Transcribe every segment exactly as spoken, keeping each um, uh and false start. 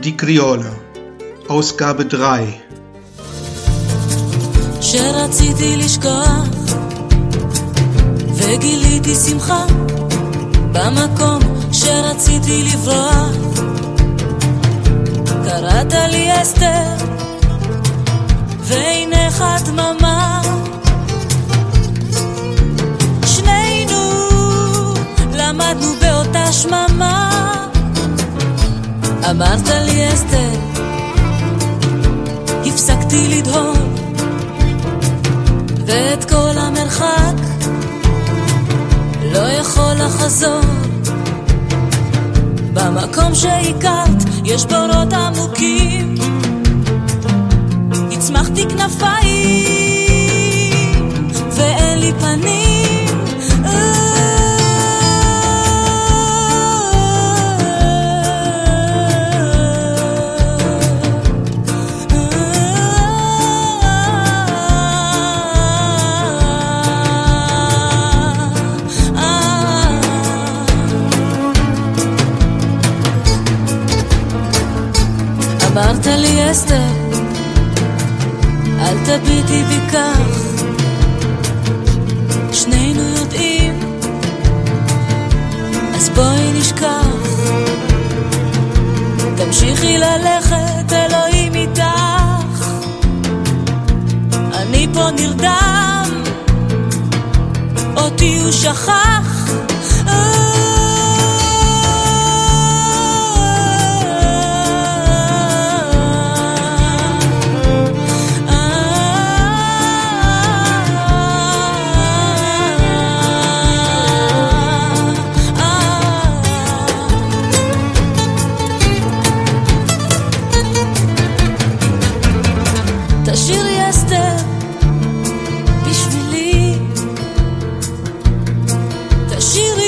Die Kriola, Ausgabe drei. שרציתי לשכוח וגיליתי שמחה במקום שרציתי לברוח. קראת לי אסתר ועינך דממה, שנינו למדנו באותה שממה. אמרת לי אסתר, הפסקתי לדהור ואת כל המרחק לא יכול לחזור. במקום שהכרת יש בורות עמוקים, הצמחתי כנפיים ואין לי פנים. אמרת לי אסתר, אל תביטי בי כך, שנינו יודעים, אז בואי נשכח. תמשיכי ללכת, אלוהים איתך, אני פה נרדם, אותי הוא שכח. תשירי אסתר בשבילי, תשירי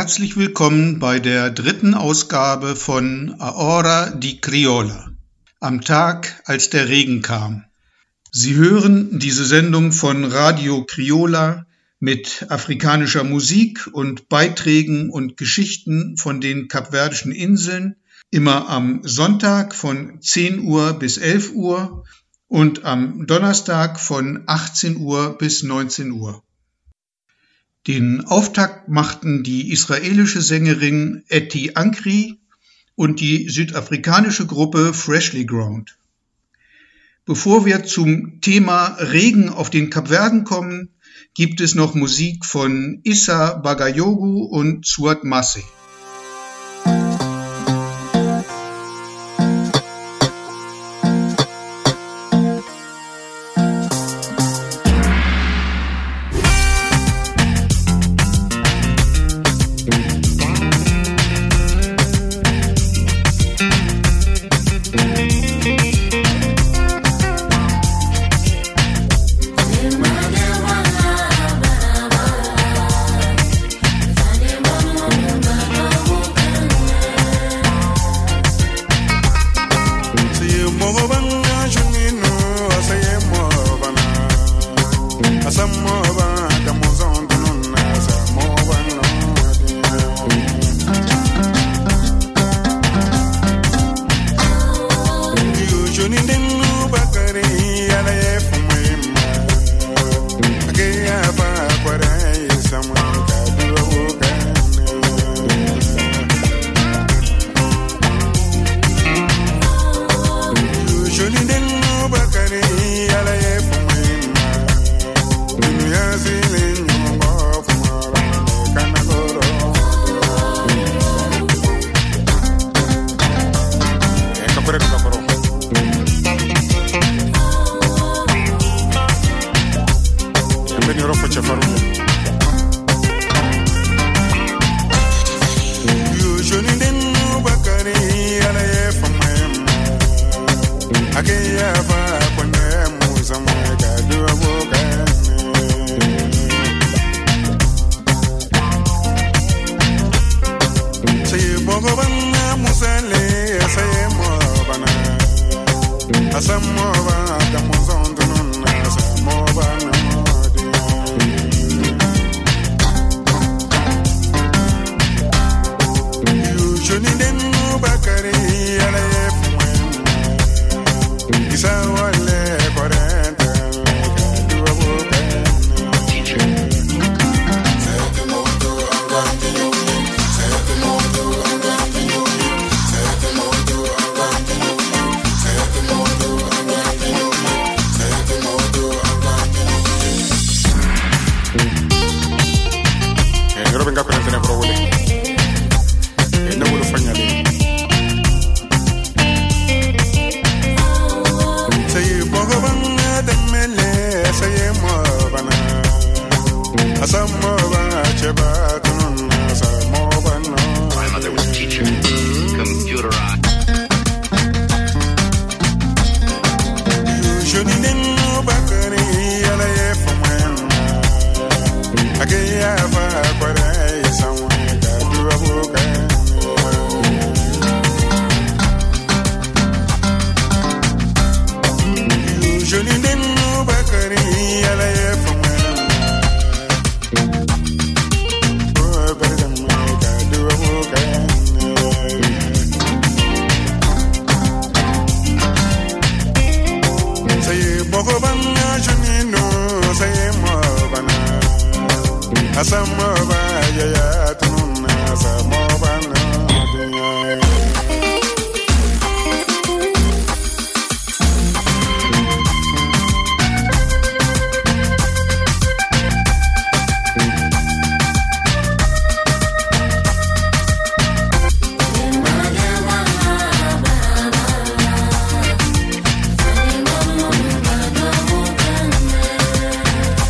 Herzlich willkommen bei der dritten Ausgabe von A Hora di Criolla, am Tag, als der Regen kam. Sie hören diese Sendung von Radio Criolla mit afrikanischer Musik und Beiträgen und Geschichten von den Kapverdischen Inseln, immer am Sonntag von zehn Uhr bis elf Uhr und am Donnerstag von achtzehn Uhr bis neunzehn Uhr. Den Auftakt machten die israelische Sängerin Etty Ankri und die südafrikanische Gruppe Freshly Ground. Bevor wir zum Thema Regen auf den Kapverden kommen, gibt es noch Musik von Issa Bagayogo und Suat Massey.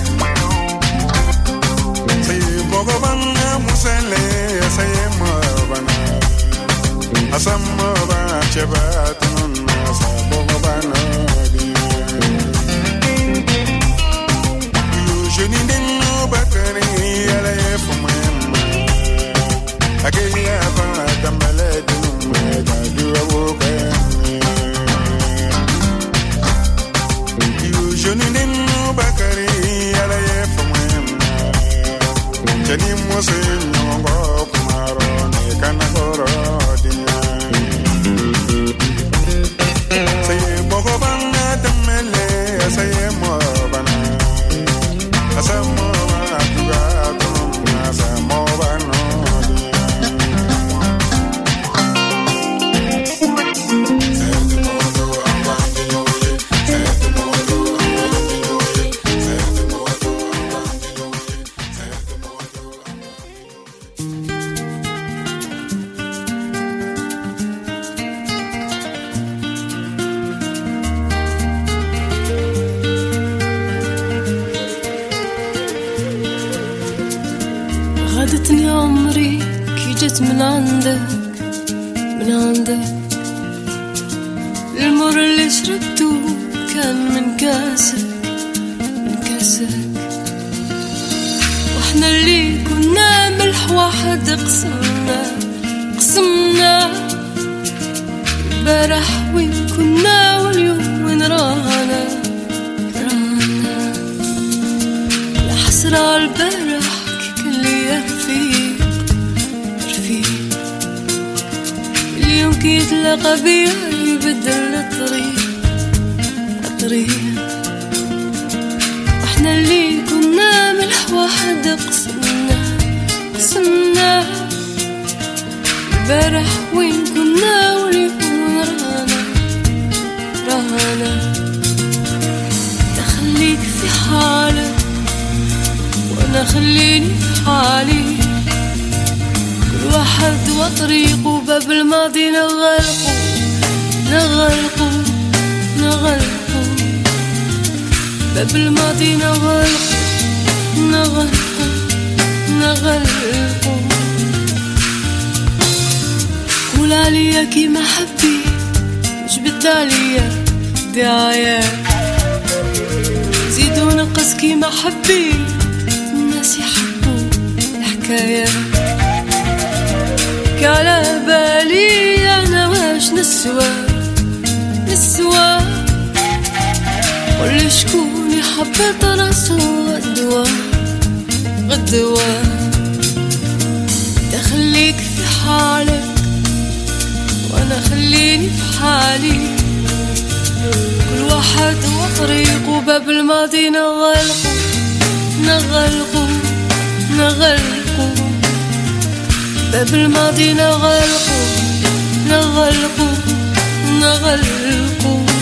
Say جت من عندك من عندك. المر اللي شربته كان من كاسك من كاسك. واحنا اللي كنا ملح واحد قسمنا قسمنا. البارح وين كنا واليوم وين رانا رانا. يا حسرة البارح كان لي رفيق رفيق. اليوم كي يتلاقى بيا يبدل الطريق الطريق. واحنا اللي كنا ملح واحد قسمنا قسمنا. البارح وين كنا واليوم رانا رانا. تخليك في حالك وانا خليني في حالي. كل واحد وطريقه باب الماضي نغلقه نغلقه نغلقه. باب الماضي نغلقه نغلقه نغلقه. قول عليا كيما حبيت جبت عليا دعايات. زيد ونقص كيما حبيت الناس يحبوا الحكايات. على بالي انا واش نسوى نسوى. قل شكون يحب راسو غدوة غدوة. تخليك في حالك وانا خليني في حالي. كل واحد وطريقه باب الماضي نغلقه نغلقه نغلقه. باب الماضي نغلقه نغلقه نغلقه.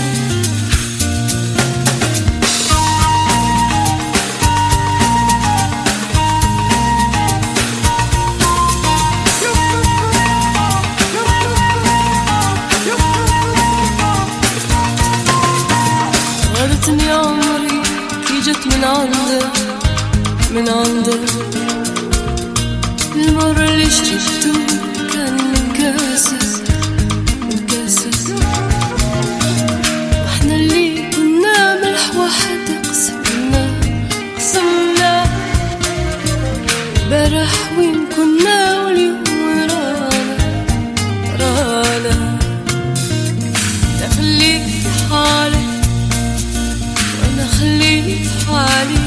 غلطني عمري كي جت من عندك من عندك. المر اللي شربته كان من كاسك من كاسك. واحنا اللي كنا ملح واحد قسمنا قسمنا. البارح وين كنا واليوم وين رانا رانا. تخليك في حالك وانا خليني في حالي.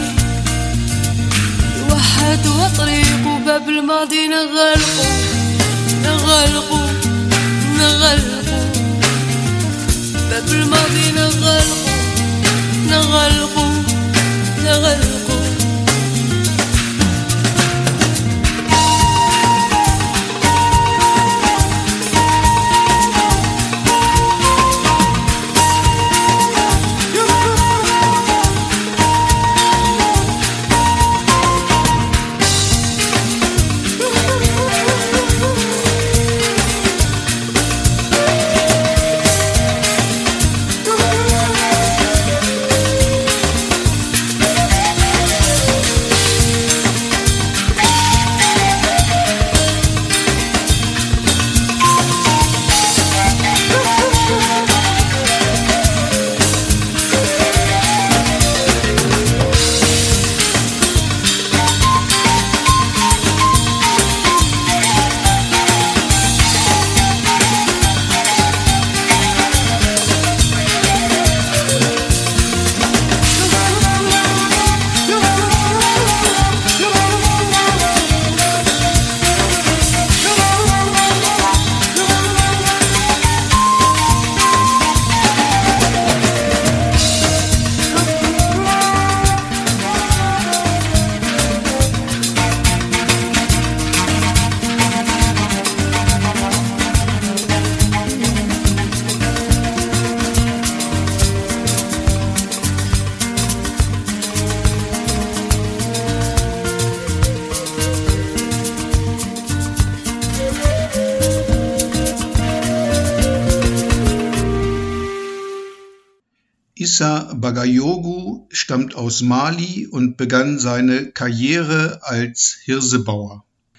واحد وطريقه باب الماضي نغلقه نغلقه نغلقه. باب الماضي نغلقه نغلقه نغلقه. Issa Bagayoglu stammt aus Mali und begann seine Karriere als Hirsebauer.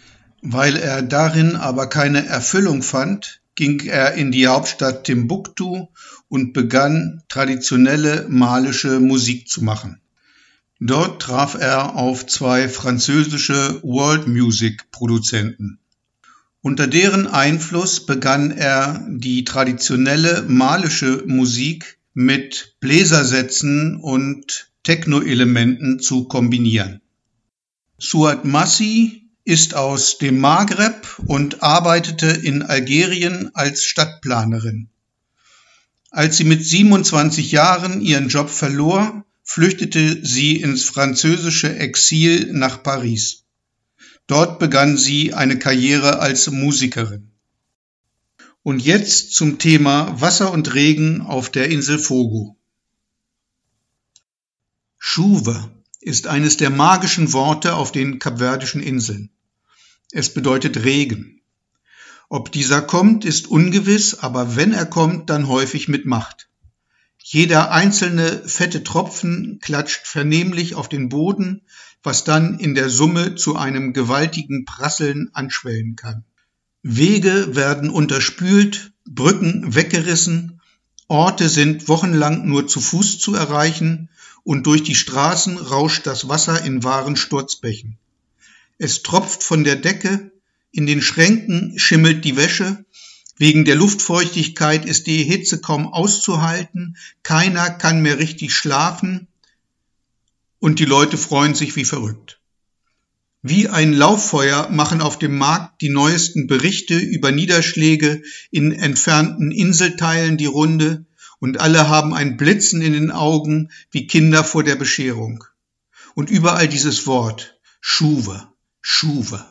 Weil er darin aber keine Erfüllung fand, ging er in die Hauptstadt Timbuktu und begann traditionelle malische Musik zu machen. Dort traf er auf zwei französische World-Music-Produzenten. Unter deren Einfluss begann er die traditionelle malische Musik mit Bläsersätzen und Techno-Elementen zu kombinieren. Suad Massi ist aus dem Maghreb und arbeitete in Algerien als Stadtplanerin. Als sie mit siebenundzwanzig Jahren ihren Job verlor, flüchtete sie ins französische Exil nach Paris. Dort begann sie eine Karriere als Musikerin. Und jetzt zum Thema Wasser und Regen auf der Insel Fogo. Chuva ist eines der magischen Worte auf den kapverdischen Inseln. Es bedeutet Regen. Ob dieser kommt, ist ungewiss, aber wenn er kommt, dann häufig mit Macht. Jeder einzelne fette Tropfen klatscht vernehmlich auf den Boden, was dann in der Summe zu einem gewaltigen Prasseln anschwellen kann. Wege werden unterspült, Brücken weggerissen, Orte sind wochenlang nur zu Fuß zu erreichen und durch die Straßen rauscht das Wasser in wahren Sturzbächen. Es tropft von der Decke, in den Schränken schimmelt die Wäsche, wegen der Luftfeuchtigkeit ist die Hitze kaum auszuhalten, keiner kann mehr richtig schlafen und die Leute freuen sich wie verrückt. Wie ein Lauffeuer machen auf dem Markt die neuesten Berichte über Niederschläge in entfernten Inselteilen die Runde und alle haben ein Blitzen in den Augen wie Kinder vor der Bescherung. Und überall dieses Wort, Chuva, Chuva.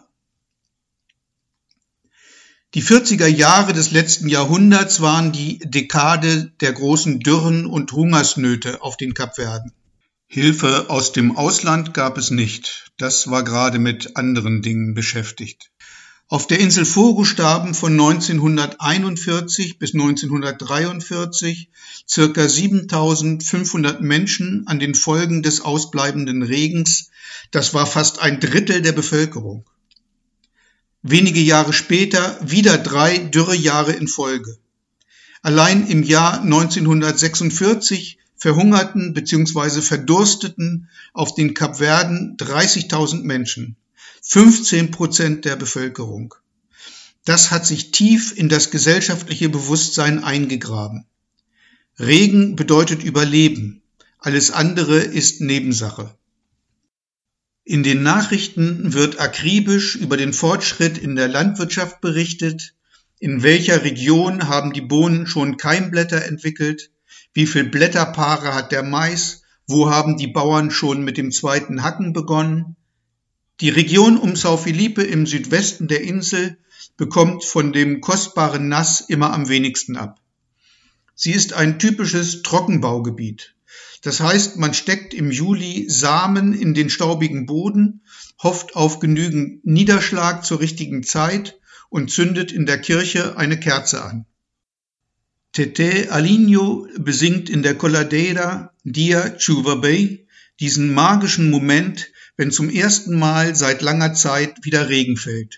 Die vierziger Jahre des letzten Jahrhunderts waren die Dekade der großen Dürren und Hungersnöte auf den Kapverden. Hilfe aus dem Ausland gab es nicht, das war gerade mit anderen Dingen beschäftigt. Auf der Insel Fogo starben von neunzehnhunderteinundvierzig bis neunzehnhundertdreiundvierzig circa siebentausendfünfhundert Menschen an den Folgen des ausbleibenden Regens, das war fast ein Drittel der Bevölkerung. Wenige Jahre später wieder drei Dürrejahre in Folge. Allein im Jahr neunzehnhundertsechsundvierzig verhungerten bzw. verdursteten auf den Kapverden dreißigtausend Menschen, fünfzehn Prozent der Bevölkerung. Das hat sich tief in das gesellschaftliche Bewusstsein eingegraben. Regen bedeutet Überleben, alles andere ist Nebensache. In den Nachrichten wird akribisch über den Fortschritt in der Landwirtschaft berichtet, in welcher Region haben die Bohnen schon Keimblätter entwickelt, wie viel Blätterpaare hat der Mais, wo haben die Bauern schon mit dem zweiten Hacken begonnen. Die Region um São Felipe im Südwesten der Insel bekommt von dem kostbaren Nass immer am wenigsten ab. Sie ist ein typisches Trockenbaugebiet. Das heißt, man steckt im Juli Samen in den staubigen Boden, hofft auf genügend Niederschlag zur richtigen Zeit und zündet in der Kirche eine Kerze an. Tete Alinho besingt in der Coladeira Dia Chuva Bay diesen magischen Moment, wenn zum ersten Mal seit langer Zeit wieder Regen fällt.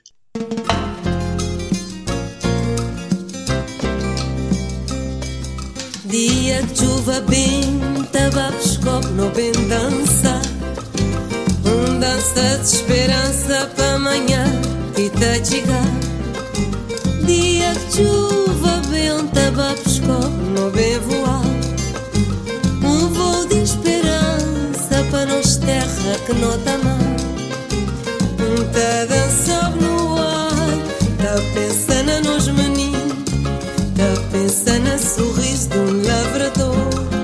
Dia de chuva bem, tabapescope no bem dança. Um dança de esperança para amanhã e tá chegar. Dia de chuva bem, tabapescope no bem voar. Um voo de esperança para nós terra que não tá mal. Um tá dançando no ar, tá pensando nos meninos, tá pensando no sorriso de um lavrador.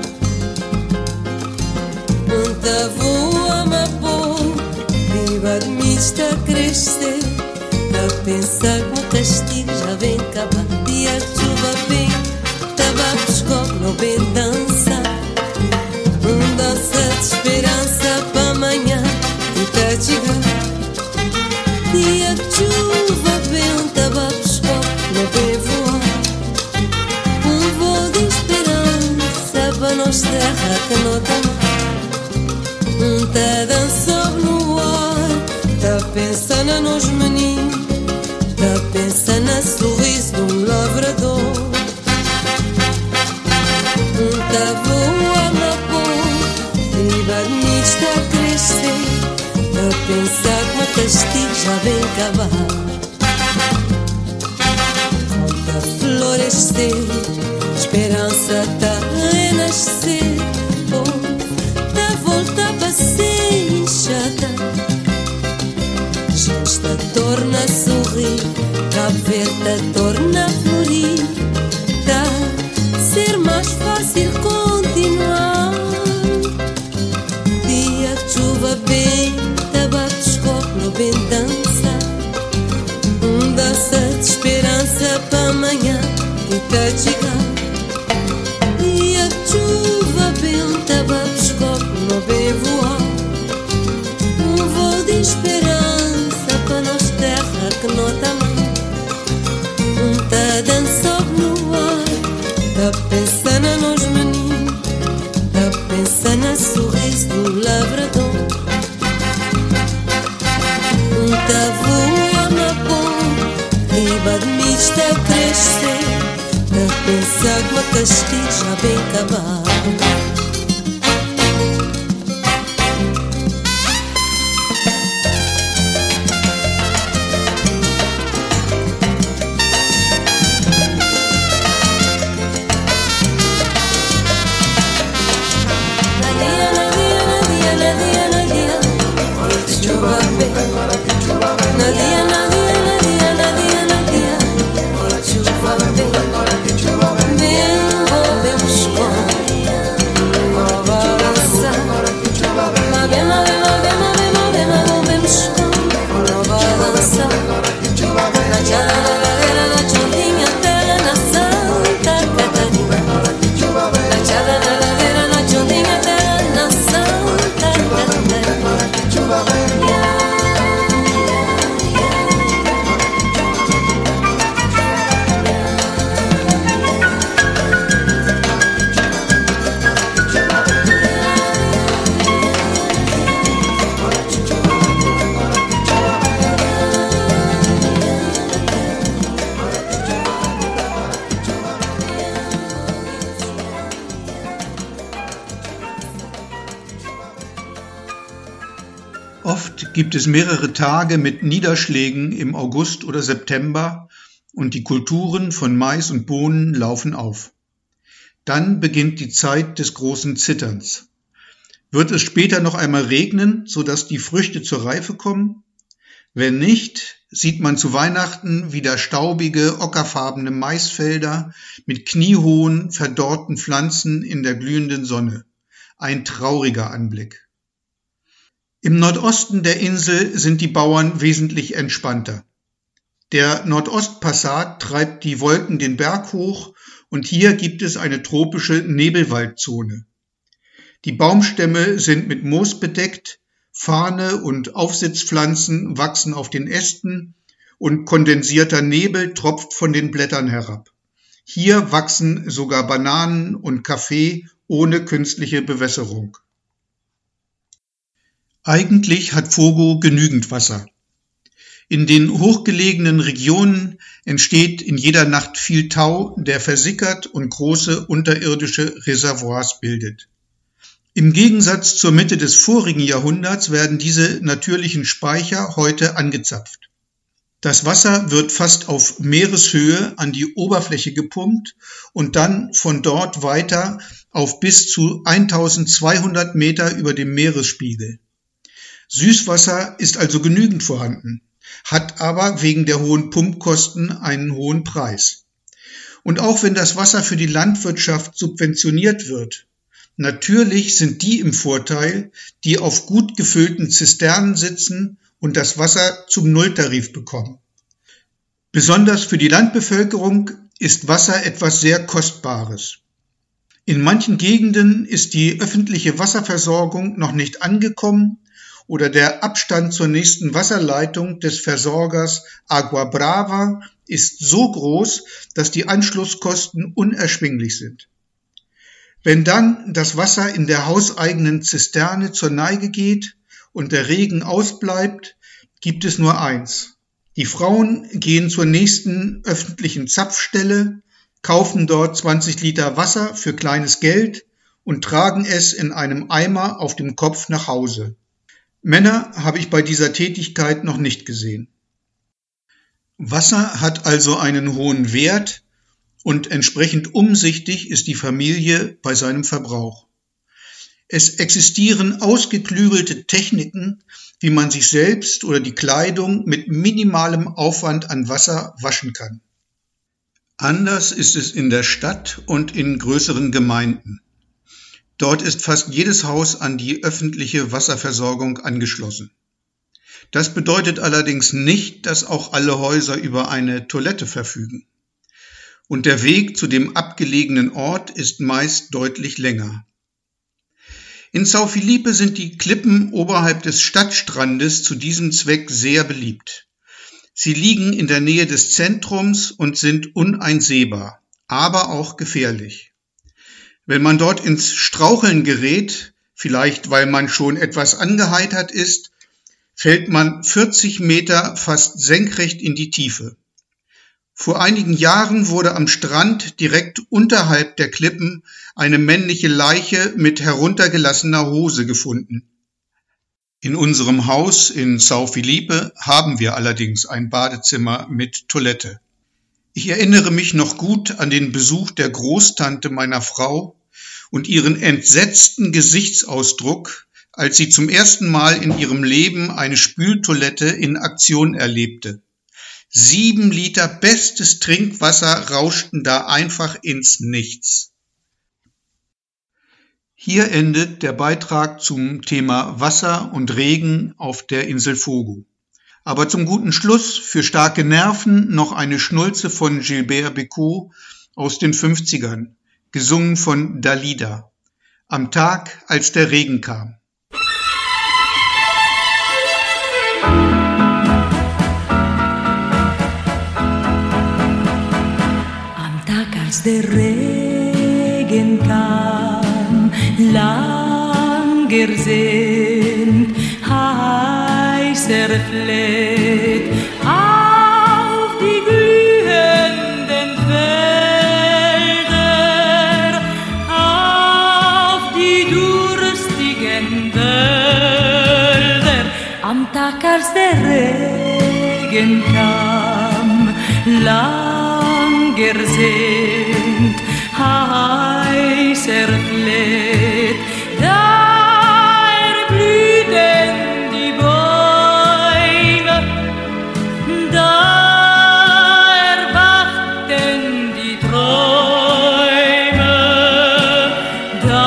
Um tá voando a pôr, viva de mim está a crescer. Tá pensar que o castigo já vem acabar. Dia de chuva bem, tabapescope no bem dança. Um dança de esperança para amanhã e tá a chegar. Dia de chuva bem, tabapescope no bem voar. Um voo de esperança para nós terra que não tá mal. Um tá dançando no ar, tá pensando nos meninos, pensa no sorriso de um lavrador. Um tavão a lapor, riba de mim está a crescer, a pensar que o castigo já vem acabar. Conta florescer, esperança tá a renascer, oh, tá volta para ser inchada. Esta torna a sorrir, Cabo Verde torna a florir, tá ser mais fácil continuar. Dia de chuva bem, tabaco escopo no bem dança, um dança de esperança para amanhã e tá a chegar. Dia de chuva bem, tabaco escopo no bem voar, um voo de esperança que nota mãe, um tá dançando no ar, tá pensando nos meninos, tá pensando no sorriso do lavrador. Um tá voando na ponte, riba de mim está a crescer, tá pensando que o castigo já vem acabar. Oft gibt es mehrere Tage mit Niederschlägen im August oder September und die Kulturen von Mais und Bohnen laufen auf. Dann beginnt die Zeit des großen Zitterns. Wird es später noch einmal regnen, sodass die Früchte zur Reife kommen? Wenn nicht, sieht man zu Weihnachten wieder staubige, ockerfarbene Maisfelder mit kniehohen, verdorrten Pflanzen in der glühenden Sonne. Ein trauriger Anblick. Im Nordosten der Insel sind die Bauern wesentlich entspannter. Der Nordostpassat treibt die Wolken den Berg hoch und hier gibt es eine tropische Nebelwaldzone. Die Baumstämme sind mit Moos bedeckt, Farne und Aufsitzpflanzen wachsen auf den Ästen und kondensierter Nebel tropft von den Blättern herab. Hier wachsen sogar Bananen und Kaffee ohne künstliche Bewässerung. Eigentlich hat Fogo genügend Wasser. In den hochgelegenen Regionen entsteht in jeder Nacht viel Tau, der versickert und große unterirdische Reservoirs bildet. Im Gegensatz zur Mitte des vorigen Jahrhunderts werden diese natürlichen Speicher heute angezapft. Das Wasser wird fast auf Meereshöhe an die Oberfläche gepumpt und dann von dort weiter auf bis zu eintausendzweihundert Meter über dem Meeresspiegel. Süßwasser ist also genügend vorhanden, hat aber wegen der hohen Pumpkosten einen hohen Preis. Und auch wenn das Wasser für die Landwirtschaft subventioniert wird, natürlich sind die im Vorteil, die auf gut gefüllten Zisternen sitzen und das Wasser zum Nulltarif bekommen. Besonders für die Landbevölkerung ist Wasser etwas sehr Kostbares. In manchen Gegenden ist die öffentliche Wasserversorgung noch nicht angekommen oder der Abstand zur nächsten Wasserleitung des Versorgers Agua Brava ist so groß, dass die Anschlusskosten unerschwinglich sind. Wenn dann das Wasser in der hauseigenen Zisterne zur Neige geht und der Regen ausbleibt, gibt es nur eins: Die Frauen gehen zur nächsten öffentlichen Zapfstelle, kaufen dort zwanzig Liter Wasser für kleines Geld und tragen es in einem Eimer auf dem Kopf nach Hause. Männer habe ich bei dieser Tätigkeit noch nicht gesehen. Wasser hat also einen hohen Wert und entsprechend umsichtig ist die Familie bei seinem Verbrauch. Es existieren ausgeklügelte Techniken, wie man sich selbst oder die Kleidung mit minimalem Aufwand an Wasser waschen kann. Anders ist es in der Stadt und in größeren Gemeinden. Dort ist fast jedes Haus an die öffentliche Wasserversorgung angeschlossen. Das bedeutet allerdings nicht, dass auch alle Häuser über eine Toilette verfügen. Und der Weg zu dem abgelegenen Ort ist meist deutlich länger. In São Filipe sind die Klippen oberhalb des Stadtstrandes zu diesem Zweck sehr beliebt. Sie liegen in der Nähe des Zentrums und sind uneinsehbar, aber auch gefährlich. Wenn man dort ins Straucheln gerät, vielleicht weil man schon etwas angeheitert ist, fällt man vierzig Meter fast senkrecht in die Tiefe. Vor einigen Jahren wurde am Strand direkt unterhalb der Klippen eine männliche Leiche mit heruntergelassener Hose gefunden. In unserem Haus in São Filipe haben wir allerdings ein Badezimmer mit Toilette. Ich erinnere mich noch gut an den Besuch der Großtante meiner Frau und ihren entsetzten Gesichtsausdruck, als sie zum ersten Mal in ihrem Leben eine Spültoilette in Aktion erlebte. Sieben Liter bestes Trinkwasser rauschten da einfach ins Nichts. Hier endet der Beitrag zum Thema Wasser und Regen auf der Insel Fogo. Aber zum guten Schluss für starke Nerven noch eine Schnulze von Gilbert Bécaud aus den fünfzigern, gesungen von Dalida. Am Tag, als der Regen kam. Als der Regen kam, langer sehnt, heißer fleht auf die glühenden Felder, auf die durstigen Wälder. Am Tag, als der Regen kam, langer sehnt, heißer fleht, da erblühten die Bäume, da erwachten die Träume, da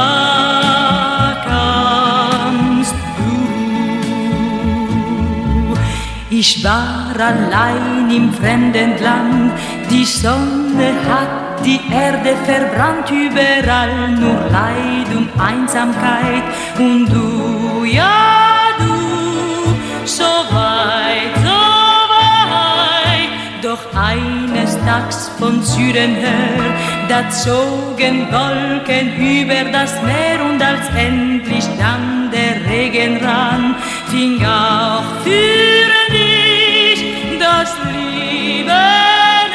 kamst du. Ich war allein im fremden Land, die Sonne hat die Erde verbrannt, überall nur Leid und Einsamkeit. Und du, ja du, so weit, so weit. Doch eines Tages von Süden her, da zogen Wolken über das Meer. Und als endlich dann der Regen rann, fing auch für dich das Leben.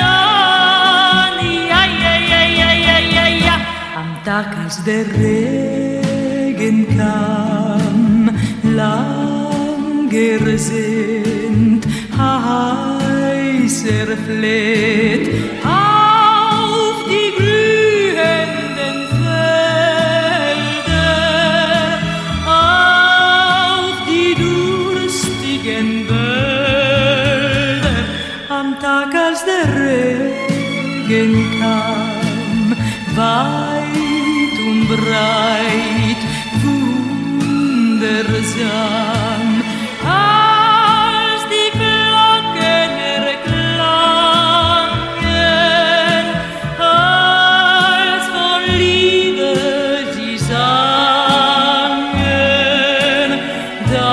Tag, als der Regen kam, langer sehnt, heißer fleht, auf die glühenden Felder, auf die durstigen Wälder. Am Tag, als der Regen kam, weit und breit, wundersam, als die Glocken erklangen, als von Liebe sie sangen, da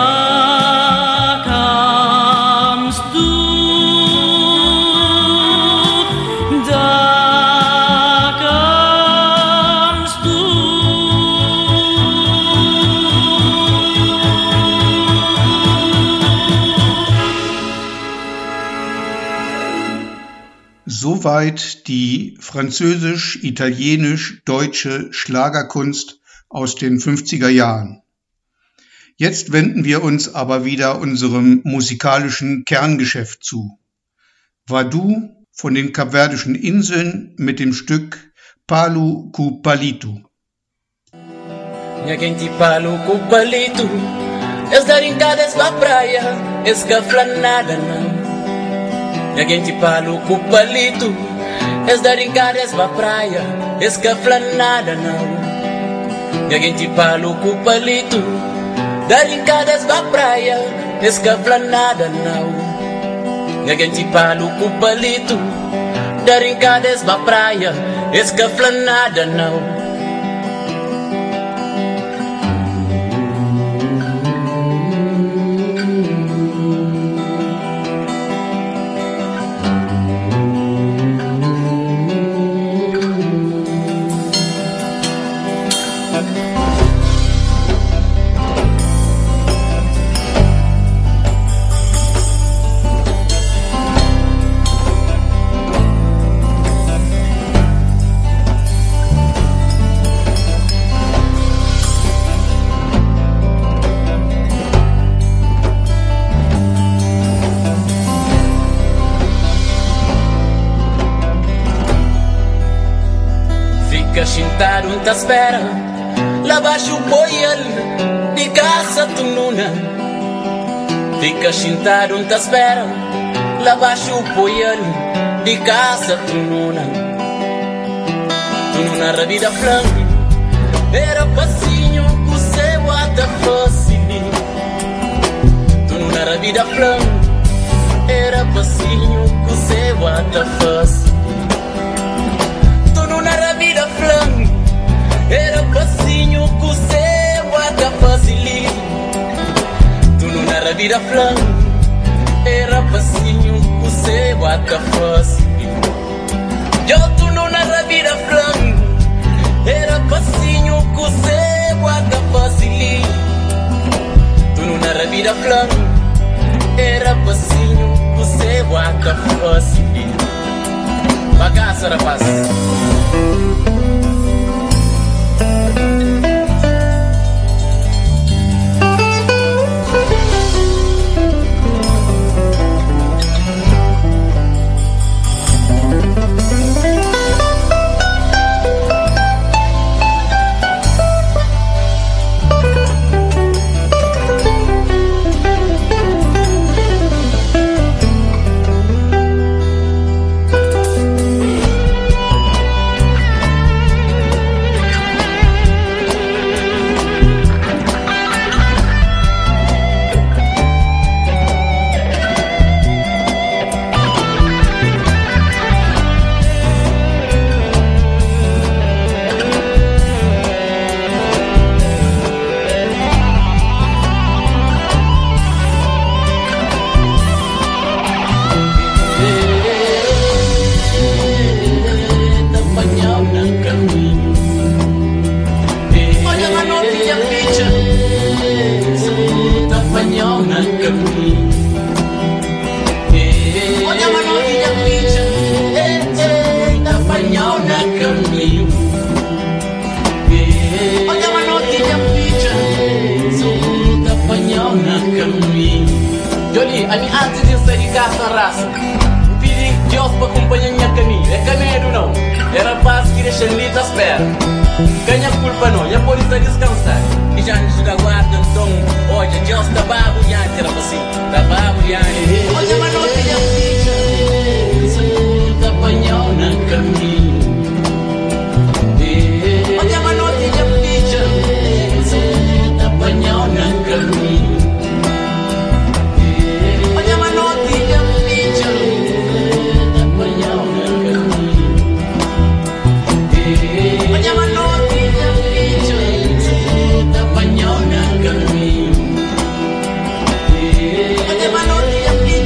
kamst du, da kamst du. Soweit die französisch-italienisch-deutsche Schlagerkunst aus den fünfziger Jahren. Jetzt wenden wir uns aber wieder unserem musikalischen Kerngeschäft zu. Wadu von den Kapverdischen Inseln mit dem Stück Palu cu Palito. Minha gente Palu cu Palito, es dar em cada pra praia, escafla nada não. Minha gente Palu cu Palito, es dar em cada pra praia, escafla nada não. Minha gente Palu cu Palito, dar em cada pra praia, escafla nada não. Minha gente Palu cu Palito, dar em cada pra praia, escafla nada não. Sentado em espera, lá baixo o boiel de caça tu nuna. Fica sentado em espera, lá baixo o boiel de caça tu nuna. Tu nuna rabida flan, era passinho com seu até fácil. Tu nuna rabida flan, era passinho com seu até fácil. Vida flan, era passinho com seu até fácil. Tu não era vida flan, era passinho com seu até fácil. Eu tu não era vida flan, era passinho com seu até fácil. Tu não era vida flan, era passinho com seu até fácil. Bagaça rapaz. Oye, mano,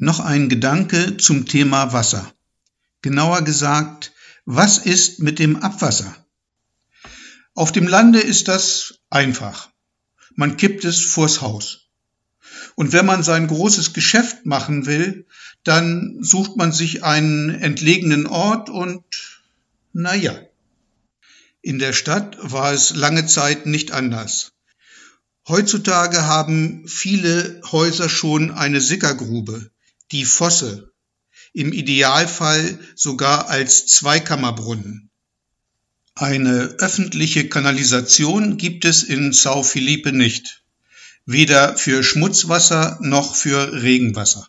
noch ein Gedanke zum Thema Wasser. Genauer gesagt, was ist mit dem Abwasser? Auf dem Lande ist das einfach. Man kippt es vors Haus. Und wenn man sein großes Geschäft machen will, dann sucht man sich einen entlegenen Ort und, na ja. In der Stadt war es lange Zeit nicht anders. Heutzutage haben viele Häuser schon eine Sickergrube, die Fosse, im Idealfall sogar als Zweikammerbrunnen. Eine öffentliche Kanalisation gibt es in São Felipe nicht, weder für Schmutzwasser noch für Regenwasser.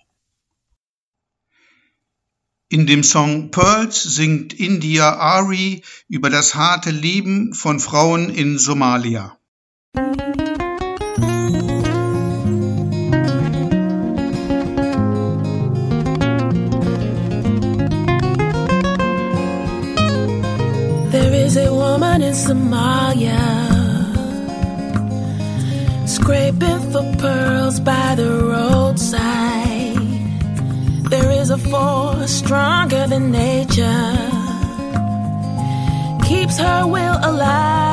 In dem Song Pearls singt India Arie über das harte Leben von Frauen in Somalia. There is a woman in Somalia, scraping for pearls by the roadside. There is a force stronger than nature, keeps her will alive.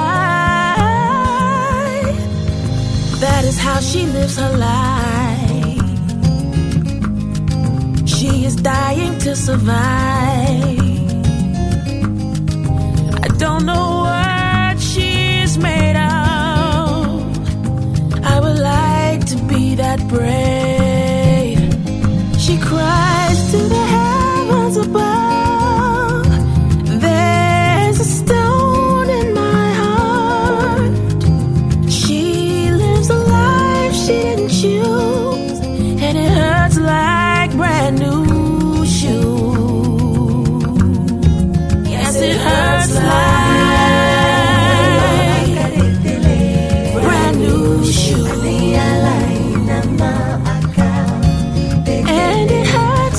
That is how she lives her life. She is dying to survive. I don't know what she's made of. I would like to be that brave. She cries to the heavens above. There's a stone in my heart. She lives a life she didn't choose, and it hurts like brand new shoes. Yes, it hurts like brand new shoes. And it hurts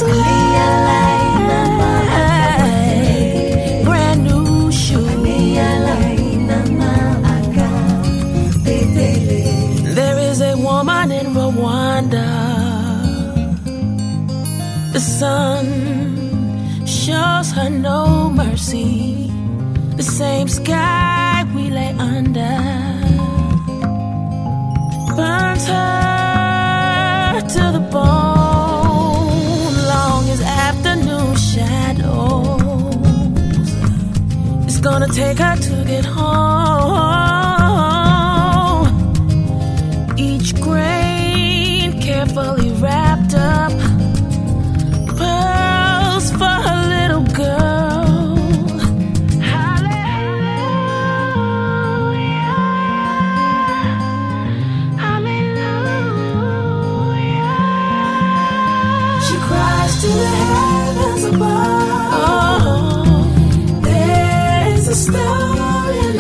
like brand new shoes. There is a woman in Rwanda. The sun shows her no mercy. The same sky we lay under burns her to the bone. Long as afternoon shadows, it's gonna take her to get home. Each grain carefully wrapped up, pearls for her little girl. To the heavens above, oh, there's a star in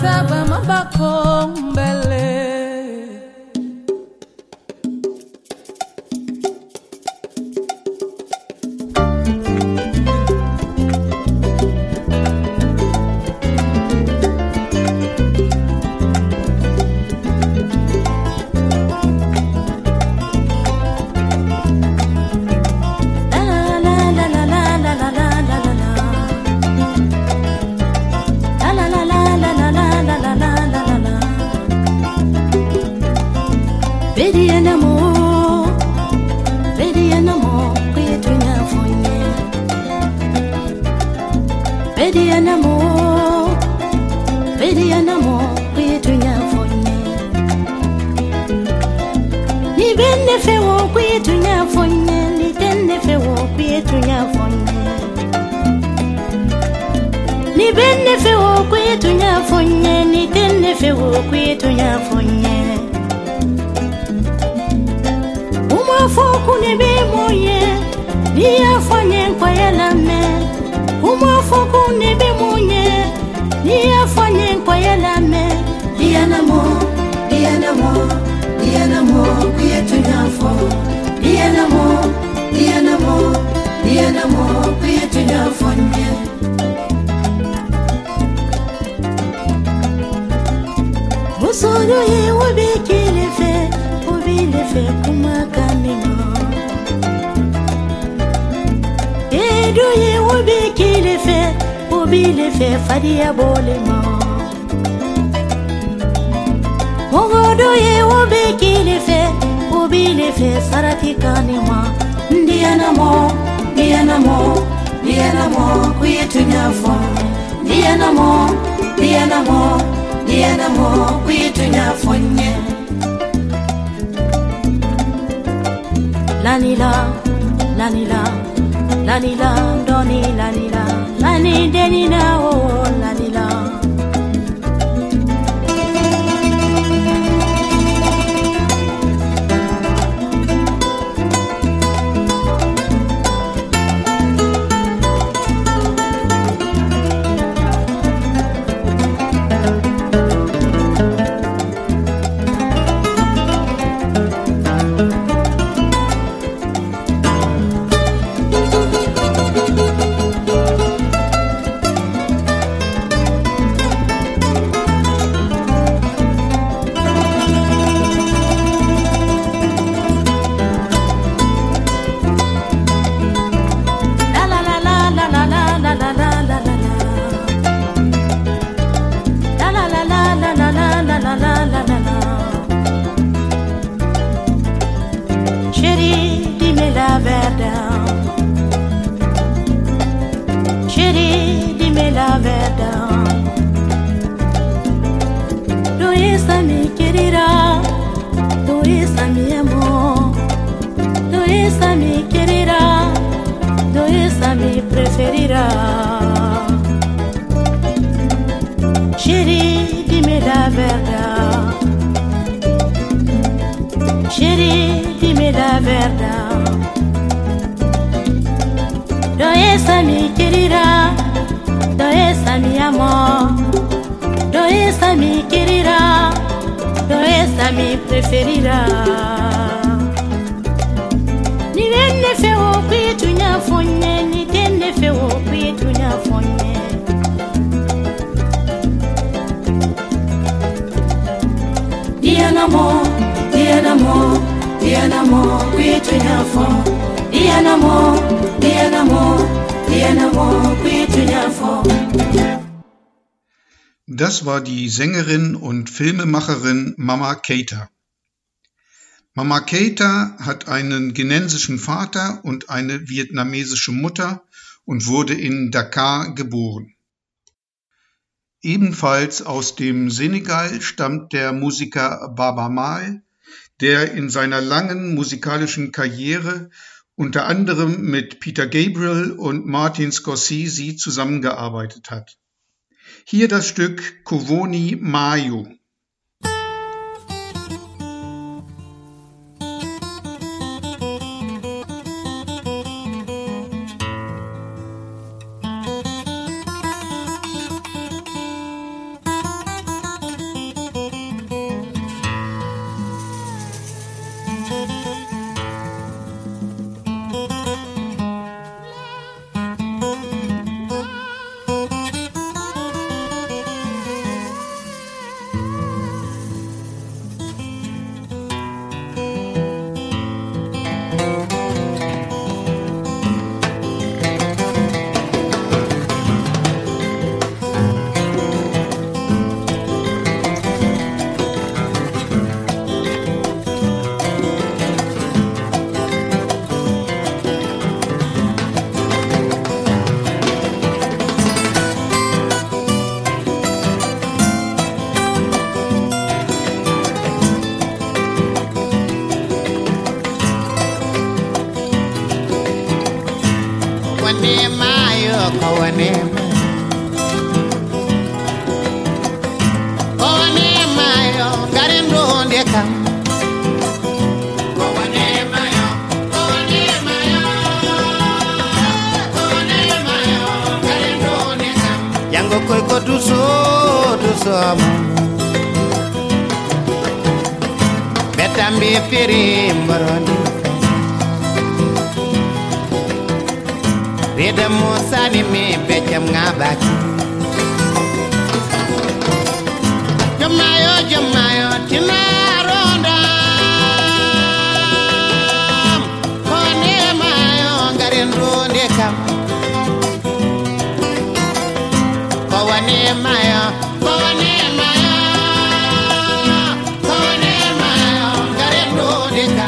saba mabako mbele. Fadia bolema Mogodo ye obe kile fe Obile fe sarati kanima Ndiana mo, ndiana mo Ndiana mo kuyetu nyafo Ndiana mo, ndiana mo Ndiana mo kuyetu nyafo nye Lanila, lanila Lanila, doni lanila Lani denina oh lanila Das war die Sängerin und Filmemacherin Mama Keita. Mama Keita hat einen ghanensischen Vater und eine vietnamesische Mutter und wurde in Dakar geboren. Ebenfalls aus dem Senegal stammt der Musiker Baaba Maal, der in seiner langen musikalischen Karriere unter anderem mit Peter Gabriel und Martin Scorsese zusammengearbeitet hat. Hier das Stück Kovoni Mayo. Kowanema Kowanema yo Garendo ndeka Kowanema yo Kowanema yo Kowanema yo Garendo ndeka Yango koy ko duso duso amu Betambi firi mbaroni Reda Musa ni mi becam ngabaki Jamayo jamayo tinaronda Kone mayo ngarendo ndekam Kowane mayo Kowane mayo Kowane mayo ngarendo ndekam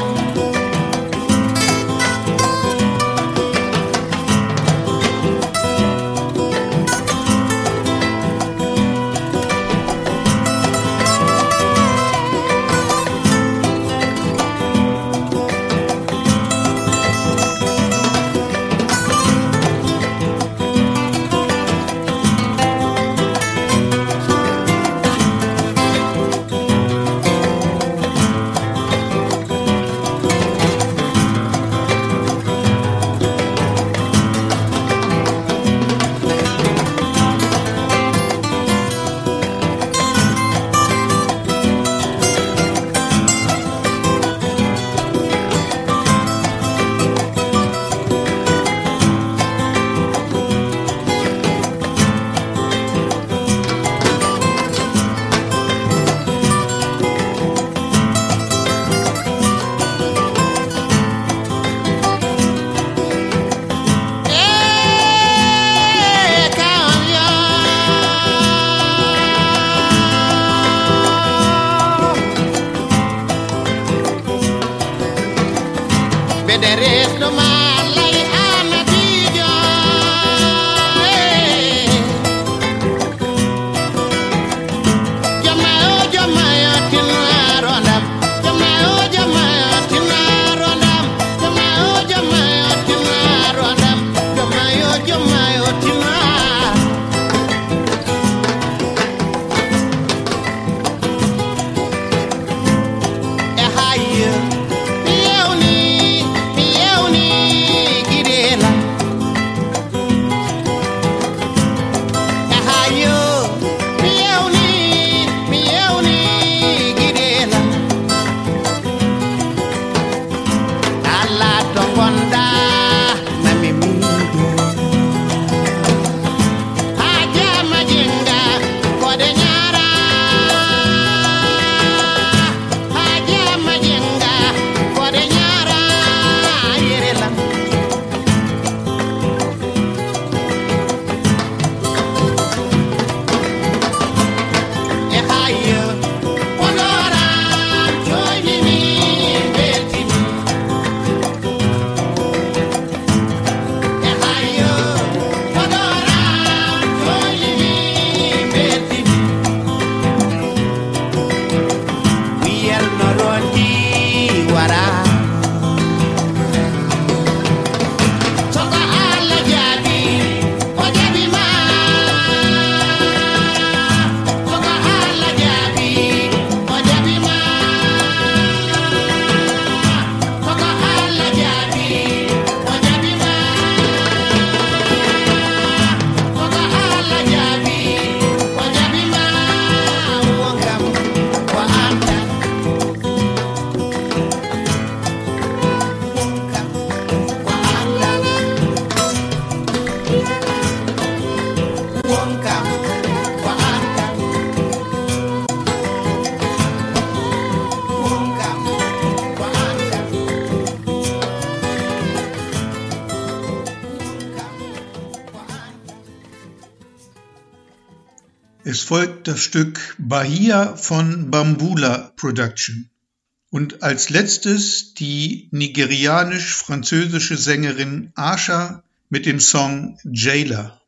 Es folgt das Stück Bahia von Bambula Production und als letztes die nigerianisch-französische Sängerin Asha mit dem Song Jailer.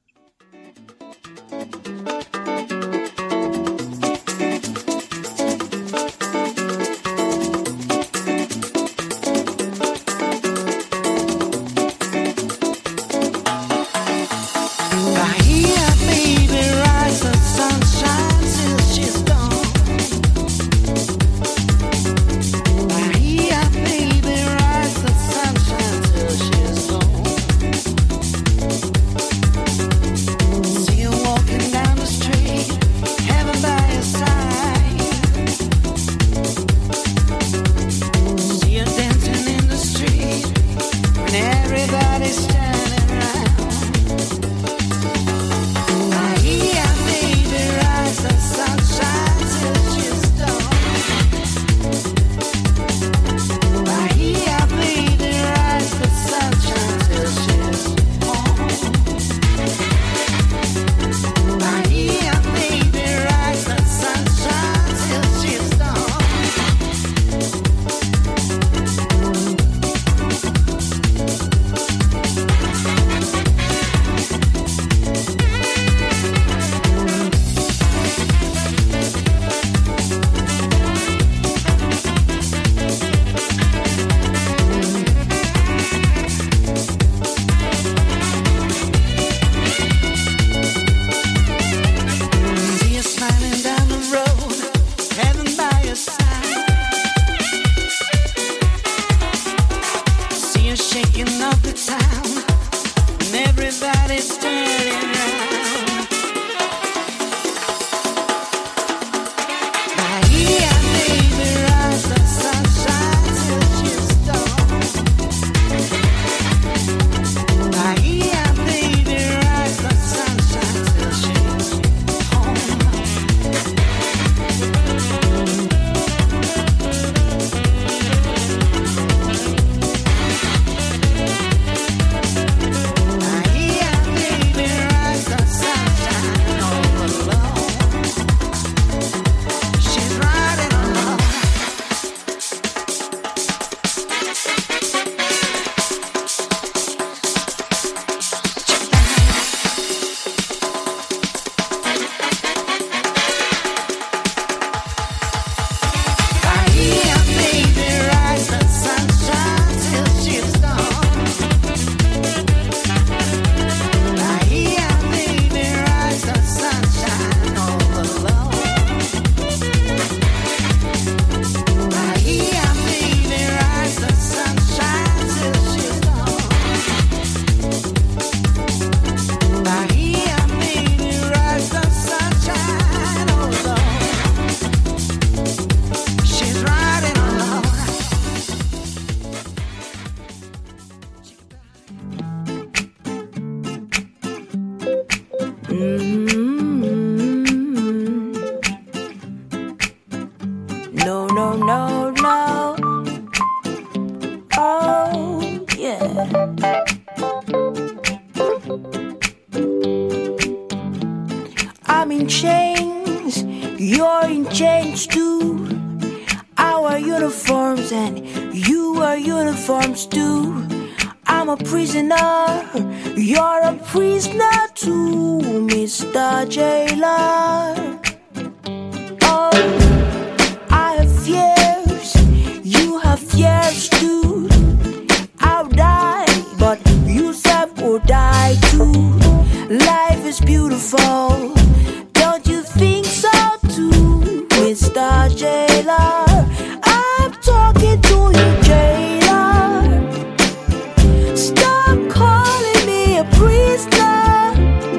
no, no, no. Oh, yeah. I'm in chains, you're in chains too. Our uniforms and you are uniforms too. I'm a prisoner, you're a prisoner too, Mister Jailer. Oh, I have fears, you have fears too. I'll die, but you self will die too. Life is beautiful, don't you think so too, Mister Jailer? I'm talking to you, Jailer. Stop calling me a prisoner.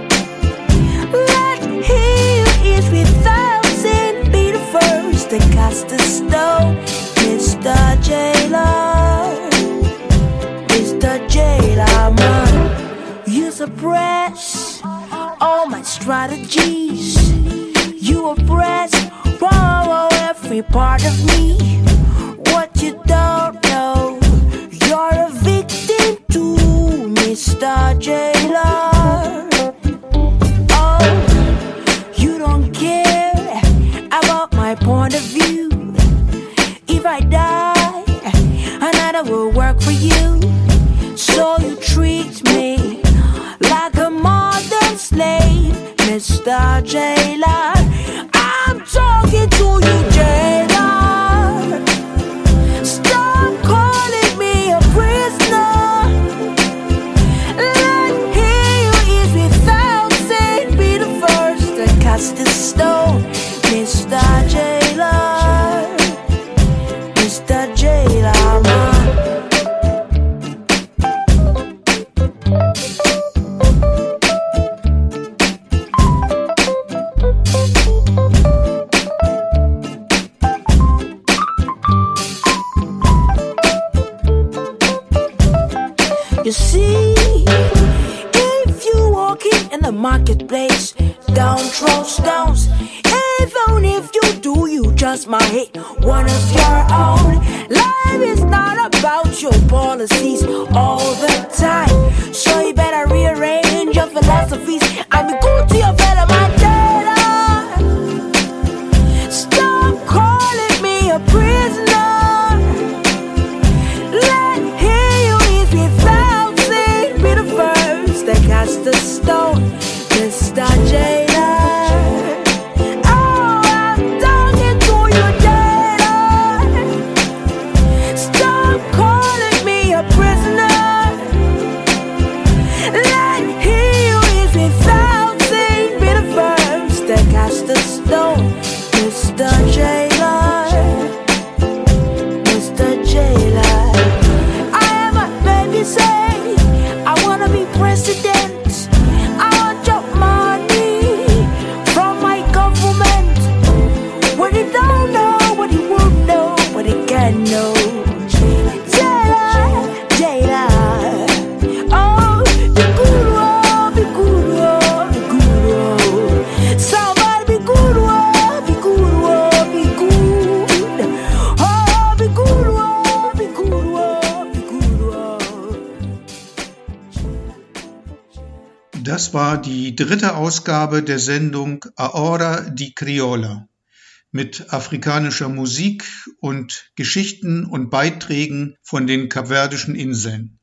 Let he who is without sin be the first to cast the stone, Mister Jailer. Mister Jailer, man, you suppress all my strategies. You oppress, whoa, every part of me. What you don't know, you're a victim too, Mister Jailer. Oh, you don't care about my point of view. If I die, another will work for you. So you treat me like a modern slave, Mister Jailer. I'm talking to you, Jailer. Stop calling me a prisoner. Let he who is without sin be the first to cast the stone, Mister Jailer. Mister Jailer, man. You see, if you walking in the marketplace, don't throw stones. Even if you do, you just might hit one of your own. Life is not about your policies all the time, so you better rearrange your philosophies. I mean, go to your fellow man, Jailer. Stop calling me a prisoner. Let he who is without sin be the first to cast the stone, Mister Jailer. Oh, I'm talking to you, Jailer. Stop calling me a prisoner. Let he who is without sin be the first to cast the stone, Mister Jailer. Mister Jailer. I am a baby say, I wanna be president. I want your money from my government. What he don't know, what he won't know, what he can know. Jailer, Jailer. Oh, be good, oh, be good, oh, be good, oh. Somebody be good, oh, be good, oh, be good. Oh, be good, oh, be good, oh, be good, oh. Das war die dritte Ausgabe der Sendung Ahora di Criolla mit afrikanischer Musik und Geschichten und Beiträgen von den kapverdischen Inseln.